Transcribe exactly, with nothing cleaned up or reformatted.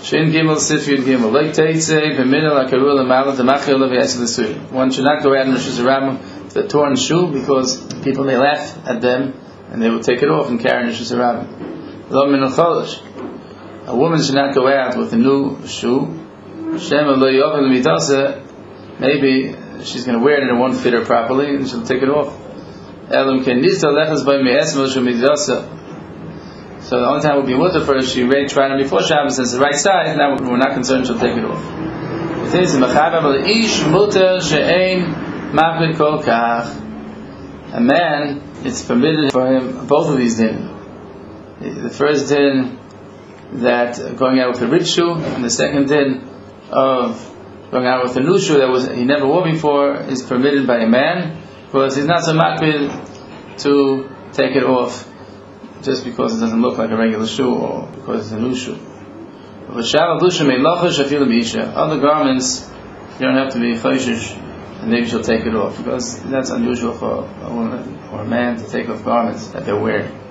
Shin Gimel Sifyud Gimel. Like Teitzei B'Minel HaKarul L'Malad D'Machil L'V'Yasel L'Sui. One should not go out in Rosh Hashanah with a torn shoe because people may laugh at them and they will take it off and carry in Rosh Hashanah. Lo Min Cholish. A woman should not go out with a new shoe. Shem Lo Yovel L'Mitase. Maybe she's going to wear it and it won't fit her properly and she'll take it off. Elam Ken Nista Lechas By Me'esmel Shumidase. So the only time it will be mutter for her if she already tried it before Shabbos and it's the right size, now we're not concerned she'll take it off. It says in Mechaber Ish Mutter She'ein Machbid Kol Kach. A man, it's permitted for him both of these din. The first din that going out with a rich shoe, and the second din of going out with a new shoe that was he never wore before is permitted by a man because he's not so machbid to take it off just because it doesn't look like a regular shoe or because it's a new shoe. Other garments, you don't have to be chayshish and maybe she'll take it off because that's unusual for a woman or a man to take off garments that they're wearing.